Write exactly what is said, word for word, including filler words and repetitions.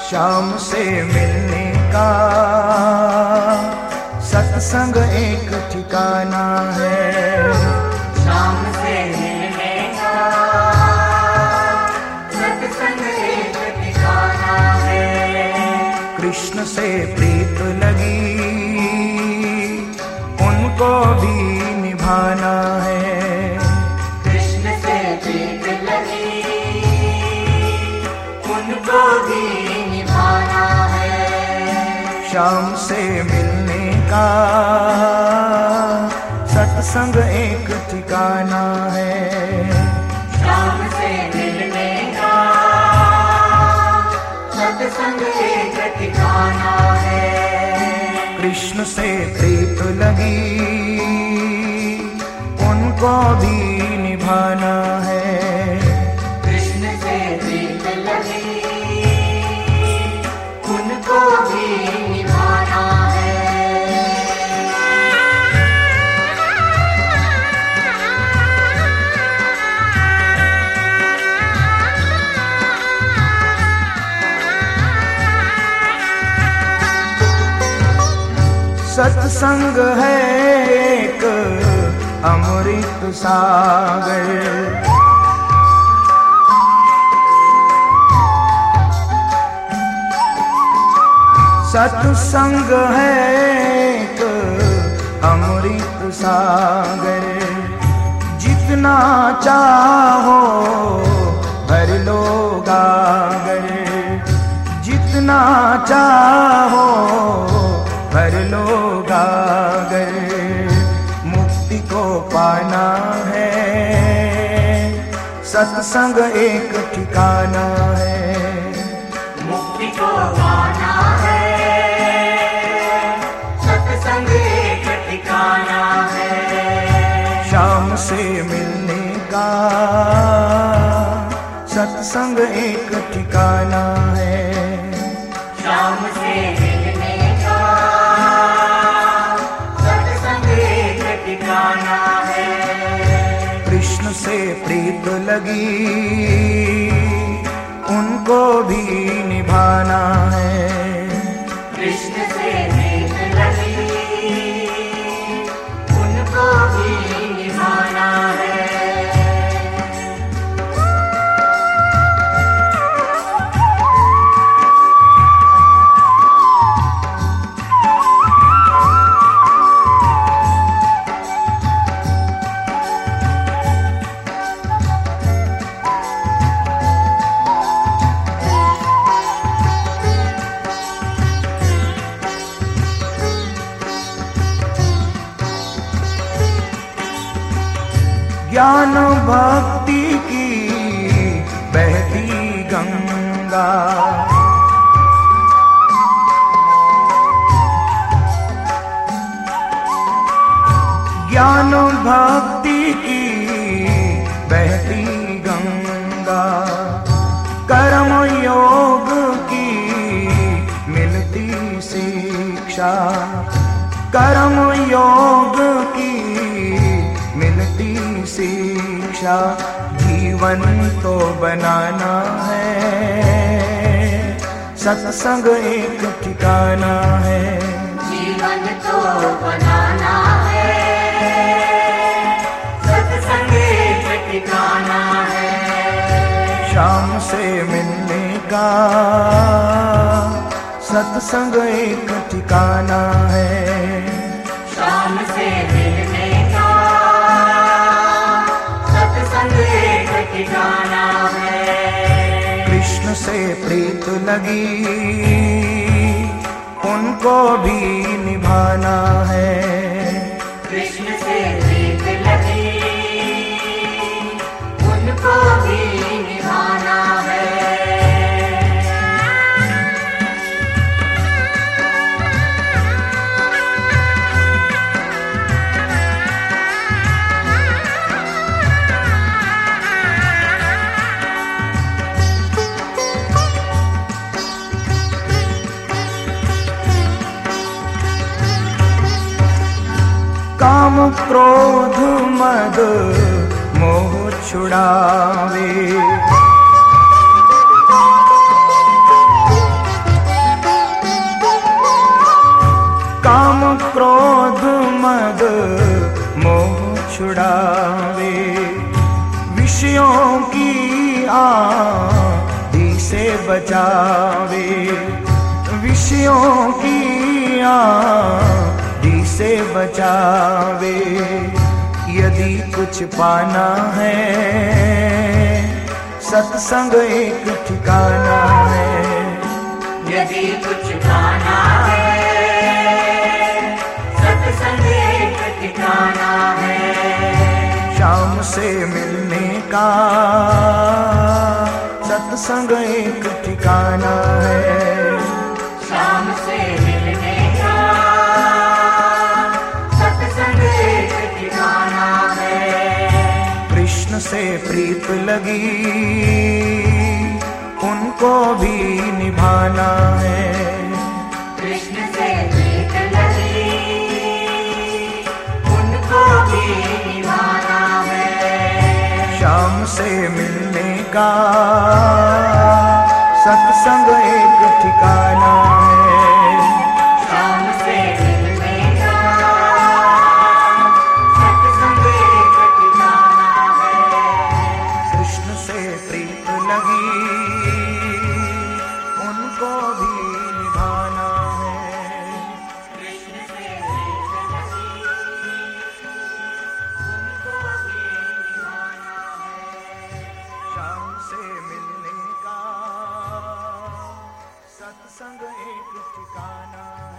शाम से मिलने का सत्संग एक ठिकाना है। शाम से मिलने का सत्संग एक ठिकाना है। कृष्ण से प्रीत लगी उनको भी निभाना है। कृष्ण से प्रीत लगी उनको भी निभाना है। शाम से मिलने का सत्संग एक ठिकाना है। शाम से मिलने का सत्संग एक ठिकाना है। कृष्ण से प्रीत लगी उनको भी निभाना है। कृष्ण से प्रीत लगी उनको भी निभाना है। सत्संग है एक अमृत सागर, सत्संग है एक अमृत सागर। जितना चाहो भर लो गागर, जितना चाहो भर लो गागर। मुक्ति को पाना है सत्संग एक ठिकाना है। मुक्ति को पाना है सत्संग एक ठिकाना है। शाम से मिलने का सत्संग एक ठिकाना है। शाम से मिलने का सत्संग एक ठिकाना है। कृष्ण से प्रीत लगी उनको भी निभाना है। कृष्ण से प्रीत लगी उनको भी निभाना है। ज्ञान भक्ति की बहती गंगा, ज्ञान भक्ति की बहती गंगा। कर्म योग की मिलती शिक्षा, कर्म योग की मिलती शिक्षा। जीवन तो बनाना है सत्संग एक ठिकाना है। जीवन तो बनाना है सत्संग एक ठिकाना है। शाम से मिलने का सत्संग एक ठिकाना है। शाम से मिलने का सत्संग एक ठिकाना है। कृष्ण से प्रीत लगी उनको भी निभाना है। कृष्ण से प्रीत लगी उनको भी निभाना है। काम क्रोध मद मोह छुड़ावे, बचावे, विषयों की आंधी से बचावे। यदि कुछ पाना है सत्संग एक ठिकाना है। यदि कुछ पाना है सत्संग एक ठिकाना है। शाम से मिलने का सत्संग एक ठिकाना है। शाम से मिलने का सत्संग एक ठिकाना है। कृष्ण से प्रीत लगी उनको भी निभाना है। कृष्ण से प्रीत लगी उनको भी निभाना है। शाम से मिलने का सत्संग एक ठिकाना है। शाम से मिलने का सत्संग एक ठिकाना है। कृष्ण से प्रीत लगी उनको भी निभाना है। कृष्ण से प्रीत लगी उनको भी निभाना है। शाम से मिलने का सत्संग एक ठिकाना है।